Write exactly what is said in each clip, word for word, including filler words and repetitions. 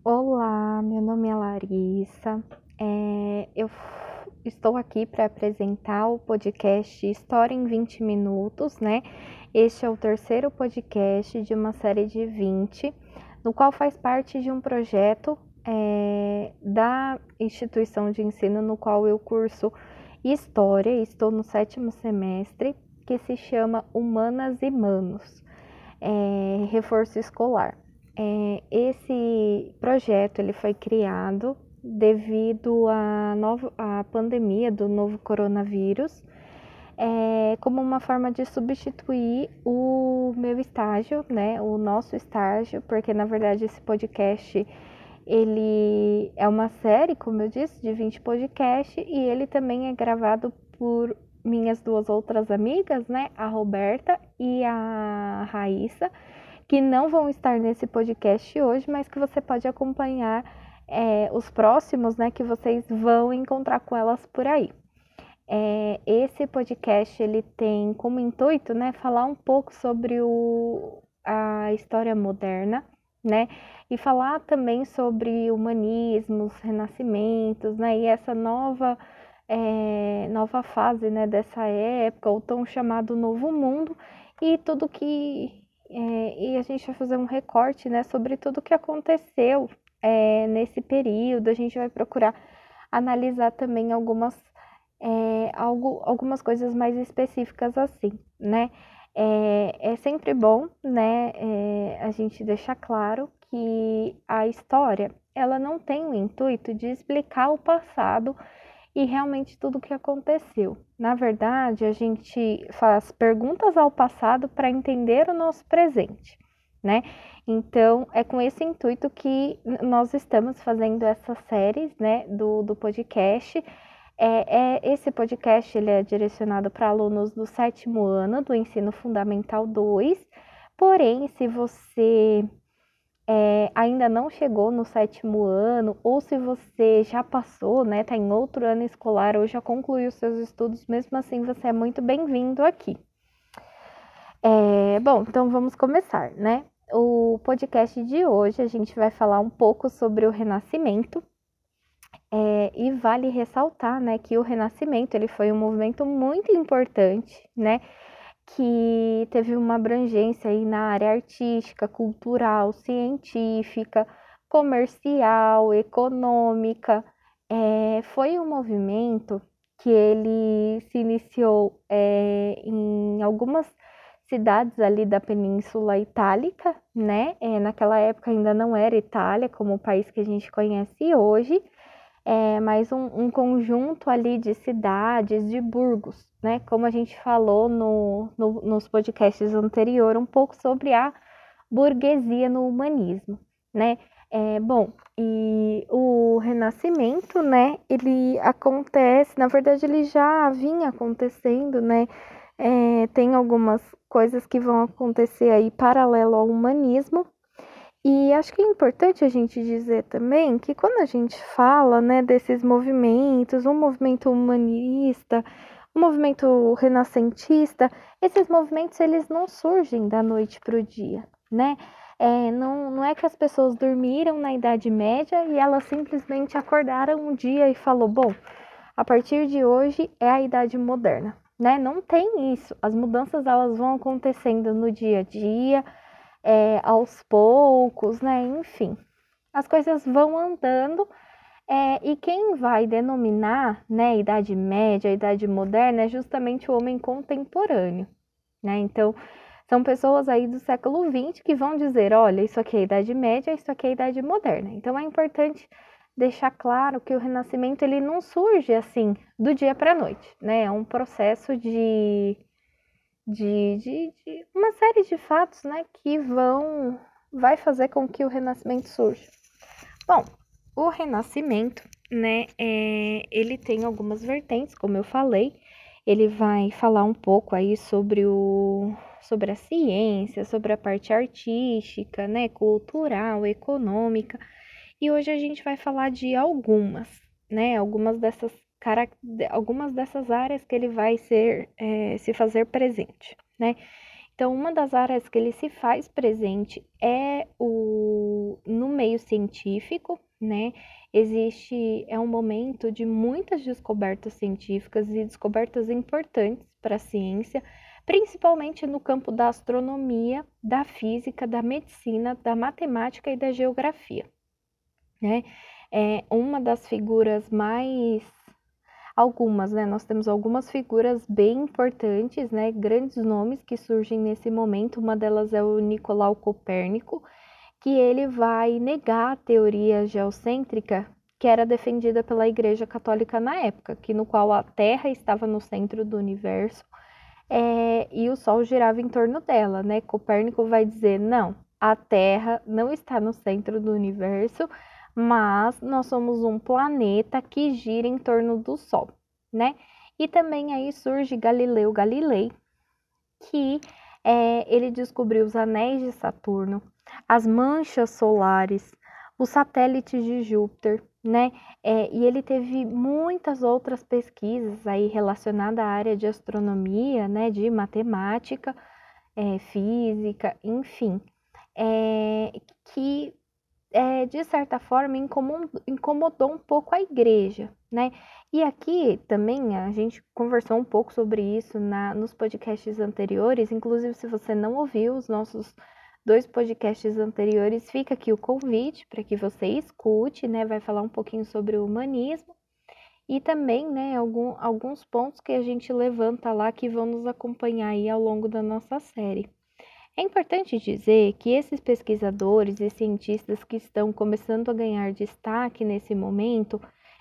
Olá, meu nome é Larissa. É, eu f- estou aqui para apresentar o podcast História em vinte Minutos, né? Este é o terceiro podcast de uma série de vinte, no qual faz parte de um projeto é, da instituição de ensino no qual eu curso História, e estou no sétimo semestre, que se chama Humanas e Manos, é, Reforço Escolar. É, esse projeto ele foi criado devido à, novo, à pandemia do novo coronavírus, é, como uma forma de substituir o meu estágio, né, o nosso estágio, porque na verdade esse podcast ele é uma série, como eu disse, de vinte podcasts, e ele também é gravado por minhas duas outras amigas, né, a Roberta e a Raíssa, que não vão estar nesse podcast hoje, mas que você pode acompanhar é, os próximos, né, que vocês vão encontrar com elas por aí. É, esse podcast ele tem como intuito, né, falar um pouco sobre o, a história moderna, né, e falar também sobre humanismos, renascimentos, né, e essa nova é, nova fase, né, dessa época, o tão chamado Novo Mundo, e tudo que é, e a gente vai fazer um recorte, né, sobre tudo que aconteceu é, nesse período. A gente vai procurar analisar também algumas é, algo, algumas coisas mais específicas assim, né? É, é sempre bom, né, é, a gente deixar claro que a história, ela não tem o intuito de explicar o passado e realmente tudo o que aconteceu. Na verdade, a gente faz perguntas ao passado para entender o nosso presente, né? Então, é com esse intuito que nós estamos fazendo essas séries, né, do, do podcast. É, é, esse podcast ele é direcionado para alunos do sétimo ano do Ensino Fundamental dois, porém, se você é, ainda não chegou no sétimo ano, ou se você já passou, né, está em outro ano escolar ou já concluiu seus estudos, mesmo assim você é muito bem-vindo aqui. É, bom, então vamos começar, né? O podcast de hoje a gente vai falar um pouco sobre o Renascimento. É, e vale ressaltar, né, que o Renascimento ele foi um movimento muito importante, né, que teve uma abrangência aí na área artística, cultural, científica, comercial, econômica. É, foi um movimento que ele se iniciou é, em algumas cidades ali da Península Itálica, né? É, naquela época ainda não era Itália como o país que a gente conhece hoje, é, mas um, um conjunto ali de cidades, de burgos, né? Como a gente falou no, no, nos podcasts anteriores, um pouco sobre a burguesia no humanismo, né? É, bom, e o Renascimento, né? Ele acontece, na verdade, ele já vinha acontecendo, né? É, tem algumas coisas que vão acontecer aí paralelo ao humanismo, e acho que é importante a gente dizer também que quando a gente fala, né, desses movimentos, um movimento humanista, um movimento renascentista, esses movimentos eles não surgem da noite para o dia, né? É, não, não é que as pessoas dormiram na Idade Média e elas simplesmente acordaram um dia e falou, bom, a partir de hoje é a Idade Moderna, né? Não tem isso. As mudanças elas vão acontecendo no dia a dia, é, aos poucos, né? Enfim, as coisas vão andando, é, e quem vai denominar, né, Idade Média, Idade Moderna é justamente o homem contemporâneo, né? Então, são pessoas aí do século vinte que vão dizer, olha, isso aqui é Idade Média, isso aqui é Idade Moderna. Então, é importante deixar claro que o Renascimento ele não surge assim do dia para a noite, né? É um processo de de, de, de uma série de fatos, né, que vão vai fazer com que o Renascimento surja. Bom, o Renascimento, né, é, ele tem algumas vertentes, como eu falei. Ele vai falar um pouco aí sobre o sobre a ciência, sobre a parte artística, né, cultural, econômica. E hoje a gente vai falar de algumas, né, algumas dessas algumas dessas áreas que ele vai ser é, se fazer presente, né? Então, uma das áreas que ele se faz presente é o no meio científico, né? Existe, é um momento de muitas descobertas científicas e descobertas importantes para a ciência, principalmente no campo da astronomia, da física, da medicina, da matemática e da geografia, né? É uma das figuras mais algumas, né? Nós temos algumas figuras bem importantes, né? Grandes nomes que surgem nesse momento. Uma delas é o Nicolau Copérnico, que ele vai negar a teoria geocêntrica que era defendida pela Igreja Católica na época, que no qual a Terra estava no centro do universo é, e o Sol girava em torno dela, né? Copérnico vai dizer, não, a Terra não está no centro do universo, mas nós somos um planeta que gira em torno do Sol, né? E também aí surge Galileu Galilei, que é, ele descobriu os anéis de Saturno, as manchas solares, os satélites de Júpiter, né? É, e ele teve muitas outras pesquisas aí relacionadas à área de astronomia, né? De matemática, é, física, enfim, é, que é, de certa forma incomodou, incomodou um pouco a igreja, né? E aqui também a gente conversou um pouco sobre isso na, nos podcasts anteriores, inclusive se você não ouviu os nossos dois podcasts anteriores, fica aqui o convite para que você escute, né? Vai falar um pouquinho sobre o humanismo e também, né, algum, alguns pontos que a gente levanta lá que vão nos acompanhar aí ao longo da nossa série. É importante dizer que esses pesquisadores e cientistas que estão começando a ganhar destaque nesse momento,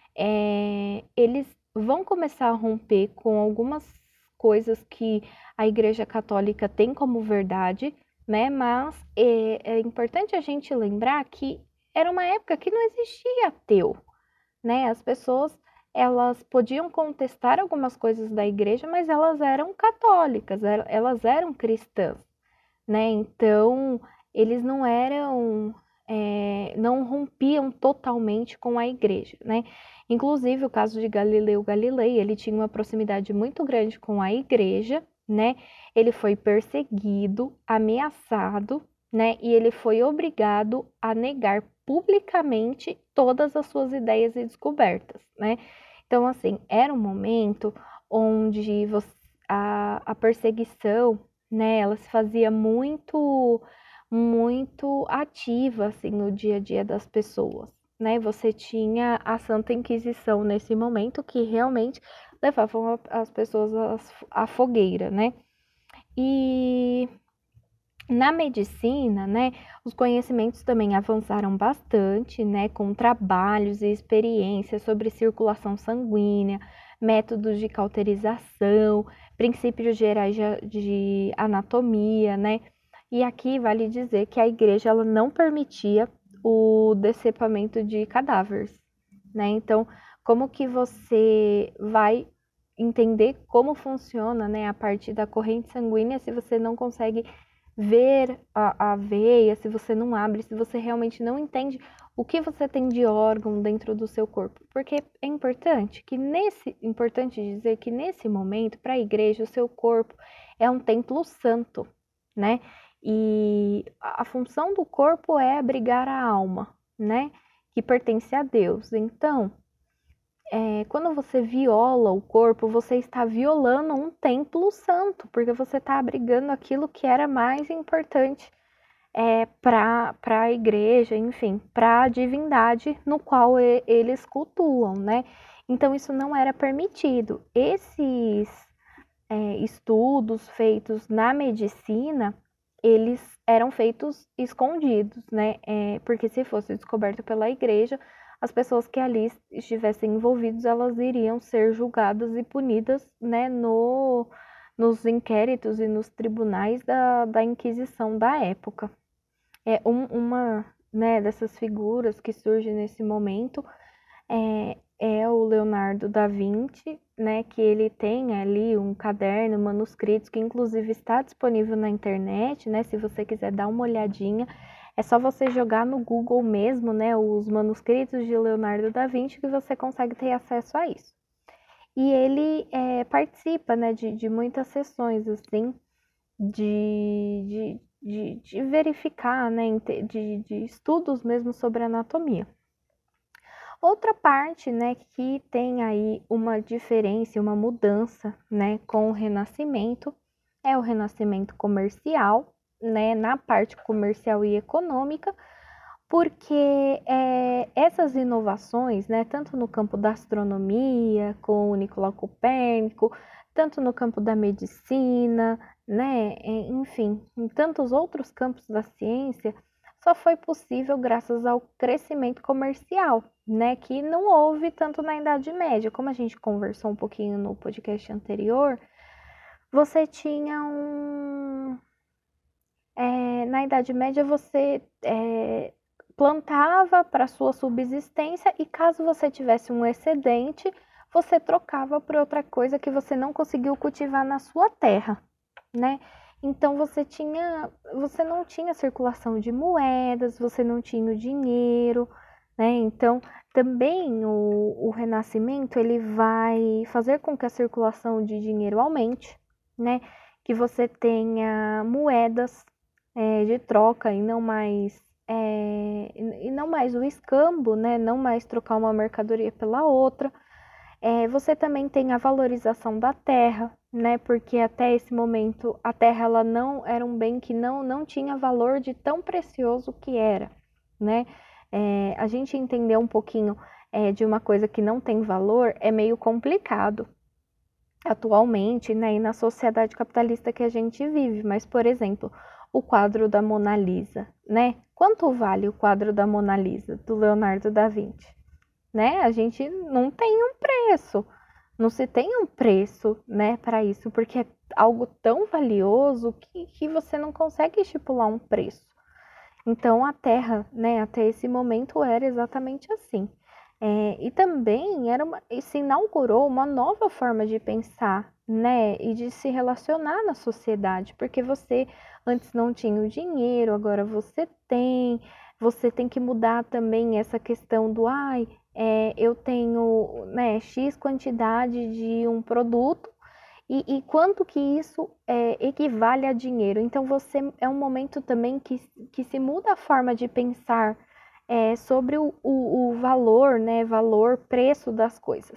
é, eles vão começar a romper com algumas coisas que a Igreja Católica tem como verdade, né? Mas é, é importante a gente lembrar que era uma época que não existia ateu, né? As pessoas elas podiam contestar algumas coisas da igreja, mas elas eram católicas, elas eram cristãs, né? Então, eles não eram, é, não rompiam totalmente com a igreja, né? Inclusive, o caso de Galileu Galilei, ele tinha uma proximidade muito grande com a igreja, né? Ele foi perseguido, ameaçado, né? E ele foi obrigado a negar publicamente todas as suas ideias e descobertas, né? Então, assim, era um momento onde você, a, a perseguição, né, ela se fazia muito, muito ativa, assim, no dia a dia das pessoas, né? Você tinha a Santa Inquisição nesse momento que realmente levavam as pessoas à fogueira, né? E na medicina, né, os conhecimentos também avançaram bastante, né, com trabalhos e experiências sobre circulação sanguínea, métodos de cauterização, princípios gerais de anatomia, né? E aqui vale dizer que a igreja ela não permitia o decepamento de cadáveres, né? Então, como que você vai entender como funciona, né, a parte da corrente sanguínea se você não consegue ver a, a veia, se você não abre, se você realmente não entende o que você tem de órgão dentro do seu corpo? Porque é importante que nesse, importante dizer que nesse momento, para a igreja, o seu corpo é um templo santo, né? E a, a função do corpo é abrigar a alma, né? Que pertence a Deus. Então, é, quando você viola o corpo, você está violando um templo santo, porque você está abrigando aquilo que era mais importante é, para a igreja, enfim, para a divindade no qual e, eles cultuam, né? Então, isso não era permitido. Esses é, estudos feitos na medicina, eles eram feitos escondidos, né? É, porque se fosse descoberto pela igreja, as pessoas que ali estivessem envolvidas, elas iriam ser julgadas e punidas, né, no, nos inquéritos e nos tribunais da, da Inquisição da época. É um, uma, né, dessas figuras que surge nesse momento é, é o Leonardo da Vinci, né, que ele tem ali um caderno, manuscritos, que inclusive está disponível na internet, né, se você quiser dar uma olhadinha, é só você jogar no Google mesmo, né, os manuscritos de Leonardo da Vinci que você consegue ter acesso a isso. E ele é, participa, né, de, de muitas sessões, assim, de, de, de, de verificar, né, de, de estudos mesmo sobre anatomia. Outra parte, né, que tem aí uma diferença, uma mudança, né, com o Renascimento, é o Renascimento comercial, né, na parte comercial e econômica, porque é, essas inovações, né, tanto no campo da astronomia, com o Nicolau Copérnico, tanto no campo da medicina, né, enfim, em tantos outros campos da ciência, só foi possível graças ao crescimento comercial, né, que não houve tanto na Idade Média. Como a gente conversou um pouquinho no podcast anterior, você tinha um... É, na Idade Média você é, plantava para sua subsistência e caso você tivesse um excedente, você trocava por outra coisa que você não conseguiu cultivar na sua terra, né? Então você tinha, você não tinha circulação de moedas, você não tinha o dinheiro, né? Então também o, o Renascimento ele vai fazer com que a circulação de dinheiro aumente, né? Que você tenha moedas é, de troca e não mais é, e não mais o escambo, né? Não mais trocar uma mercadoria pela outra. É, você também tem a valorização da terra, né? Porque até esse momento a terra ela não era um bem que não, não tinha valor de tão precioso que era, né? É, a gente entender um pouquinho é, de uma coisa que não tem valor é meio complicado atualmente, né? E na sociedade capitalista que a gente vive. Mas, por exemplo, o quadro da Mona Lisa, né? Quanto vale o quadro da Mona Lisa, do Leonardo da Vinci? Né? A gente não tem um preço, não se tem um preço, né, para isso, porque é algo tão valioso que, que você não consegue estipular um preço. Então, a Terra, né, até esse momento era exatamente assim. É, e também era uma, e se inaugurou uma nova forma de pensar, né, e de se relacionar na sociedade, porque você antes não tinha o dinheiro, agora você tem, você tem que mudar também essa questão do, ai, é, eu tenho, né, X quantidade de um produto, e, e quanto que isso é, equivale a dinheiro. Então, você é um momento também que, que se muda a forma de pensar é, sobre o, o, o valor, né, valor, preço das coisas.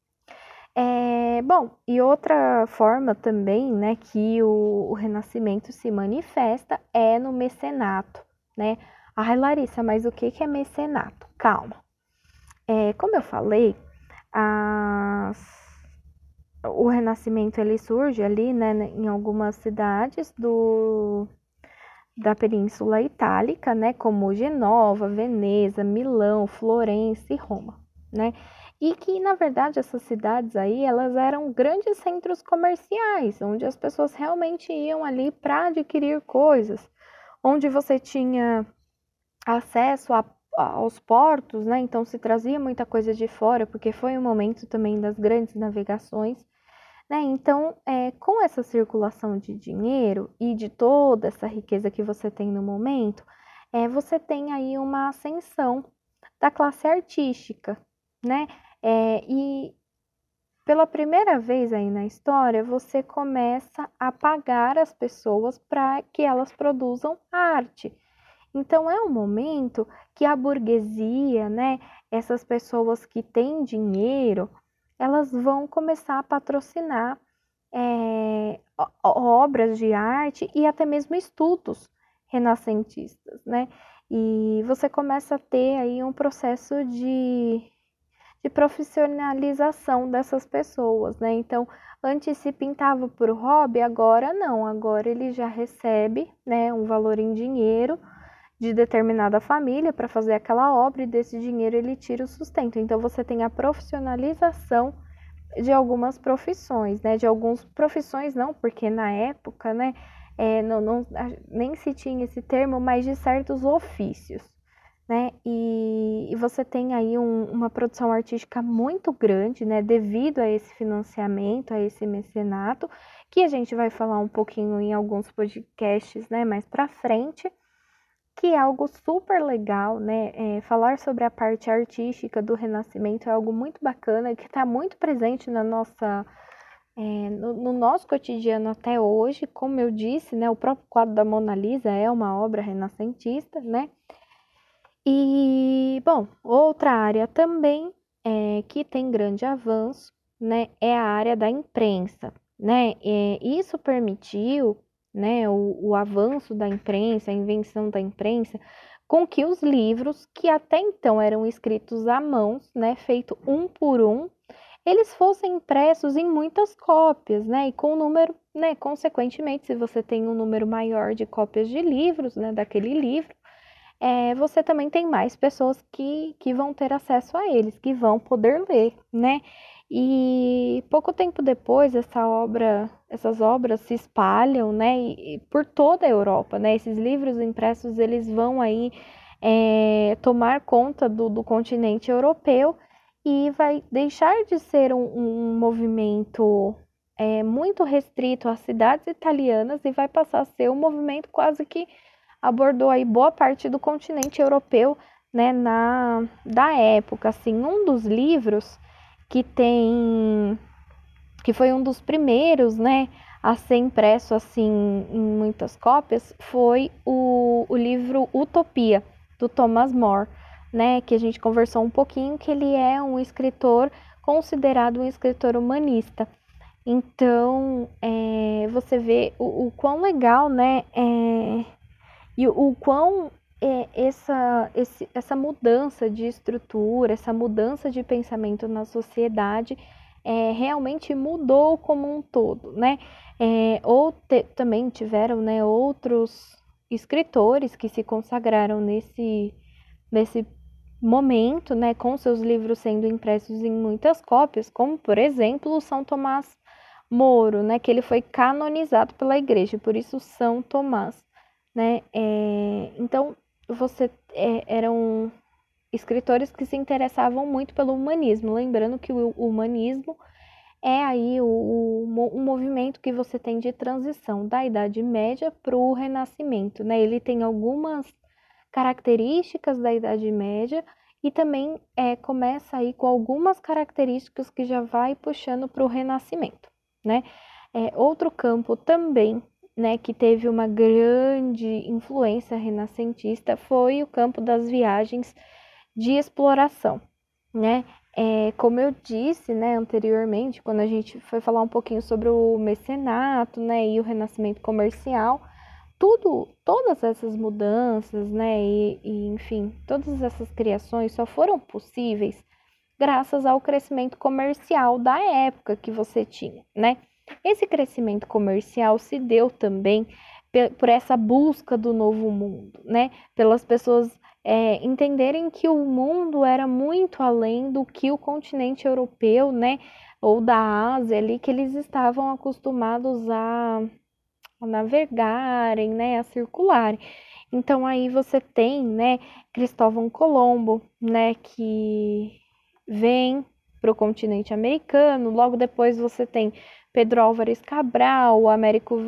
É, bom, e outra forma também, né, que o, o Renascimento se manifesta é no mecenato, né? Ai, Larissa, mas o que, que é mecenato? Calma. É, como eu falei, as o Renascimento ele surge ali, né, em algumas cidades do, da Península Itálica, né, como Genova, Veneza, Milão, Florença e Roma, né? E que, na verdade, essas cidades aí, elas eram grandes centros comerciais, onde as pessoas realmente iam ali para adquirir coisas, onde você tinha acesso a, aos portos, né? Então se trazia muita coisa de fora, porque foi um momento também das grandes navegações. Né? Então, é, com essa circulação de dinheiro e de toda essa riqueza que você tem no momento, é, você tem aí uma ascensão da classe artística, né? É, e pela primeira vez aí na história, você começa a pagar as pessoas para que elas produzam arte. Então, é um momento que a burguesia, né, essas pessoas que têm dinheiro, elas vão começar a patrocinar é, obras de arte e até mesmo estudos renascentistas, né? E você começa a ter aí um processo de, de profissionalização dessas pessoas, né? Então, antes se pintava por hobby, agora não, agora ele já recebe, né, um valor em dinheiro de determinada família para fazer aquela obra e desse dinheiro ele tira o sustento. Então você tem a profissionalização de algumas profissões, né? De algumas profissões não, porque na época, né, é, não, não, nem se tinha esse termo, mas de certos ofícios, né? E, e você tem aí um, uma produção artística muito grande, né? Devido a esse financiamento, a esse mecenato, que a gente vai falar um pouquinho em alguns podcasts, né? Mais para frente. Que é algo super legal, né? É, falar sobre a parte artística do Renascimento é algo muito bacana, que está muito presente na nossa, é, no, no nosso cotidiano até hoje, como eu disse, né, o próprio quadro da Mona Lisa é uma obra renascentista, né? E, bom, outra área também é, que tem grande avanço, né, é a área da imprensa, né? É, isso permitiu, né, o, o avanço da imprensa, a invenção da imprensa, com que os livros, que até então eram escritos à mão, né, feito um por um, eles fossem impressos em muitas cópias, né, e com o número, né, consequentemente, se você tem um número maior de cópias de livros, né, daquele livro, é, você também tem mais pessoas que, que vão ter acesso a eles, que vão poder ler, né? E pouco tempo depois, essa obra, essas obras se espalham, né? E, e por toda a Europa, né? Esses livros impressos, eles vão aí é, tomar conta do, do continente europeu e vai deixar de ser um, um movimento é, muito restrito às cidades italianas e vai passar a ser um movimento quase que abordou aí boa parte do continente europeu, né, na da época, assim, um dos livros que tem que foi um dos primeiros, né, a ser impresso assim em muitas cópias, foi o, o livro Utopia do Thomas More, né, que a gente conversou um pouquinho, que ele é um escritor considerado um escritor humanista. Então, é, você vê o, o quão legal, né, é, e o quão é, essa, esse, essa mudança de estrutura, essa mudança de pensamento na sociedade é, realmente mudou como um todo, né? É, ou te, também tiveram, né, outros escritores que se consagraram nesse, nesse momento, né, com seus livros sendo impressos em muitas cópias, como, por exemplo, o São Tomás Moro, né, que ele foi canonizado pela igreja, por isso São Tomás. Né? É, então, você é, eram escritores que se interessavam muito pelo humanismo, lembrando que o, o humanismo é aí o, o, um movimento que você tem de transição da Idade Média para o Renascimento, né? Ele tem algumas características da Idade Média e também é, começa aí com algumas características que já vai puxando para o Renascimento, né? É, outro campo também, né, que teve uma grande influência renascentista foi o campo das viagens de exploração, né? É, como eu disse, né, anteriormente, quando a gente foi falar um pouquinho sobre o mecenato, né, e o renascimento comercial, tudo, todas essas mudanças, né, e, e enfim, todas essas criações só foram possíveis graças ao crescimento comercial da época que você tinha, né? Esse crescimento comercial se deu também por essa busca do novo mundo, né? Pelas pessoas é, entenderem que o mundo era muito além do que o continente europeu, né? Ou da Ásia ali, que eles estavam acostumados a, a navegarem, né? A circularem. Então aí você tem, né? Cristóvão Colombo, né? Que vem para o continente americano. Logo depois você tem Pedro Álvares Cabral, Américo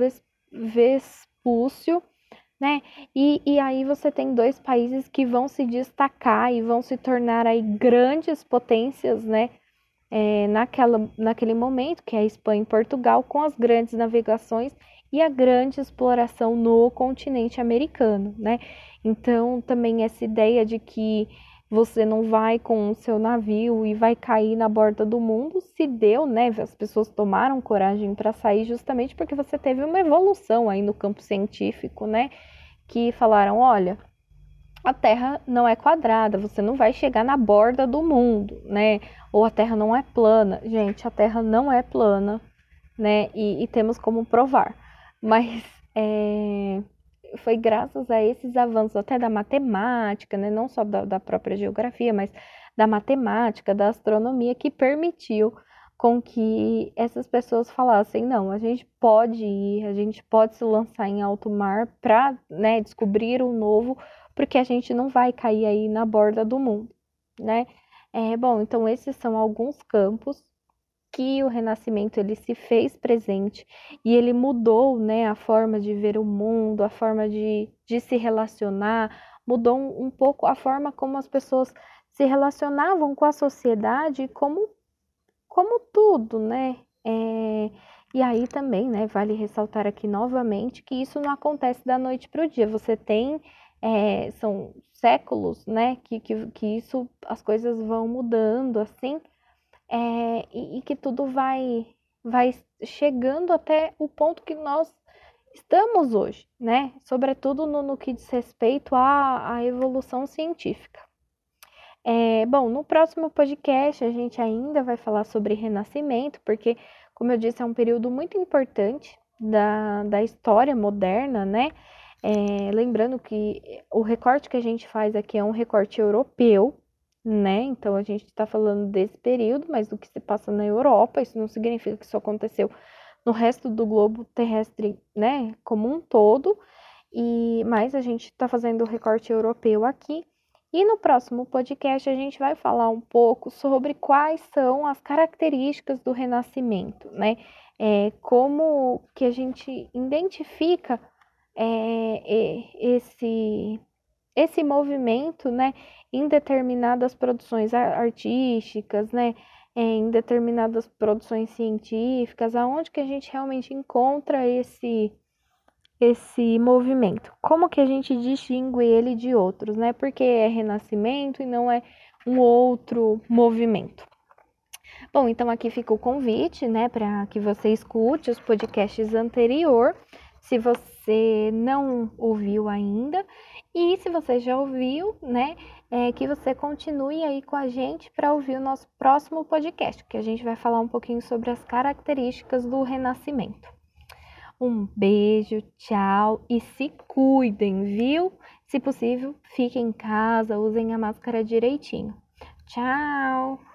Vespúcio, né? E, e aí você tem dois países que vão se destacar e vão se tornar aí grandes potências, né? É, naquela, naquele momento, que é a Espanha e Portugal, com as grandes navegações e a grande exploração no continente americano, né? Então, também essa ideia de que você não vai com o seu navio e vai cair na borda do mundo, se deu, né? As pessoas tomaram coragem para sair justamente porque você teve uma evolução aí no campo científico, né? Que falaram, olha, a Terra não é quadrada, você não vai chegar na borda do mundo, né? Ou a Terra não é plana. Gente, a Terra não é plana, né? E, e temos como provar. Mas é, foi graças a esses avanços até da matemática, né? Não só da, da própria geografia, mas da matemática, da astronomia, que permitiu com que essas pessoas falassem, não, a gente pode ir, a gente pode se lançar em alto mar para, né, descobrir o novo, porque a gente não vai cair aí na borda do mundo, né? É, bom, então esses são alguns campos que o Renascimento ele se fez presente e ele mudou, né, a forma de ver o mundo, a forma de, de se relacionar, mudou um, um pouco a forma como as pessoas se relacionavam com a sociedade, como, como tudo, né? É, e aí também, né, vale ressaltar aqui novamente que isso não acontece da noite para o dia. Você tem, é, são séculos, né, que, que, que isso, as coisas vão mudando, assim, é, e, e que tudo vai, vai chegando até o ponto que nós estamos hoje, né, sobretudo no, no que diz respeito à, à evolução científica. É, bom, no próximo podcast a gente ainda vai falar sobre renascimento, porque, como eu disse, é um período muito importante da, da história moderna, né? É, lembrando que o recorte que a gente faz aqui é um recorte europeu, né? Então a gente está falando desse período, mas do que se passa na Europa, isso não significa que isso aconteceu no resto do globo terrestre, né? Como um todo, e mas a gente está fazendo o recorte europeu aqui. E no próximo podcast a gente vai falar um pouco sobre quais são as características do Renascimento, né? É, como que a gente identifica é, esse, esse movimento, né, em determinadas produções artísticas, né, em determinadas produções científicas, aonde que a gente realmente encontra esse esse movimento. Como que a gente distingue ele de outros, né? Porque é renascimento e não é um outro movimento. Bom, então aqui fica o convite, né, para que você escute os podcasts anterior, se você não ouviu ainda, e se você já ouviu, né, é, que você continue aí com a gente para ouvir o nosso próximo podcast, que a gente vai falar um pouquinho sobre as características do renascimento. Um beijo, tchau e se cuidem, viu? Se possível, fiquem em casa, usem a máscara direitinho. Tchau!